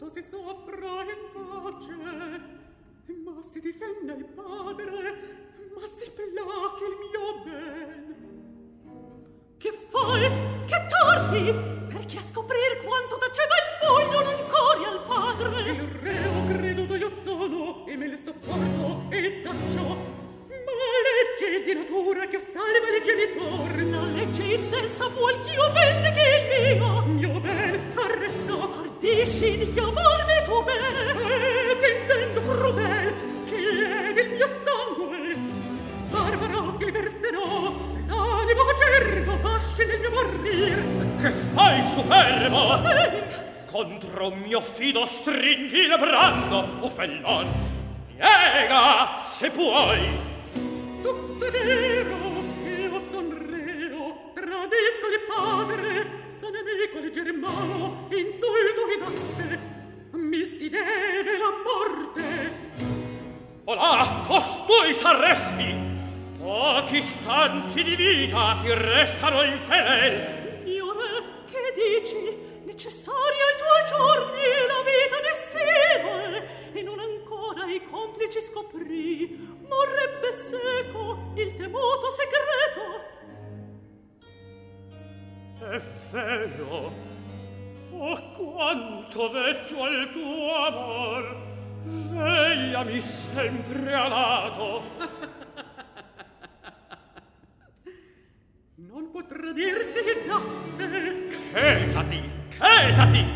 tutto si soffra in pace, ma si difenda il padre, ma si plache il mio ben. Che fai? Che torni? Perché a scoprir quanto taceva il foglio non cori al padre? Il reo creduto io sono e me le sopporto e taccio. Ma legge di natura che salva il genitor. La legge stessa vuol ch'io vendichi il mio ben t'arresto. Ardisci di chiamarmi tu bene t'intendo crudel che ledi il mio sangue. Barbara che verserò l'animo acerbo basci nel mio morrir. Che fai superbo? Contro mio fido stringi il brando, o fellon. Niega se puoi. Tutto è vero, io son reo, tradisco il padre, son nemico di Germano, insulto ed aste, mi si deve la morte. Olà, costui s'arresti, pochi istanti di vita ti restano infedel. Mio re, che dici? Necessaria ai tuoi giorni la vita di Sinoe, e non ancora i complici scoprì, morrebbe seco il temuto segreto. È vero, oh quanto veggio il tuo amor, vegliami sempre alato. Non potrà dirti d'aste. Chetati, chetati,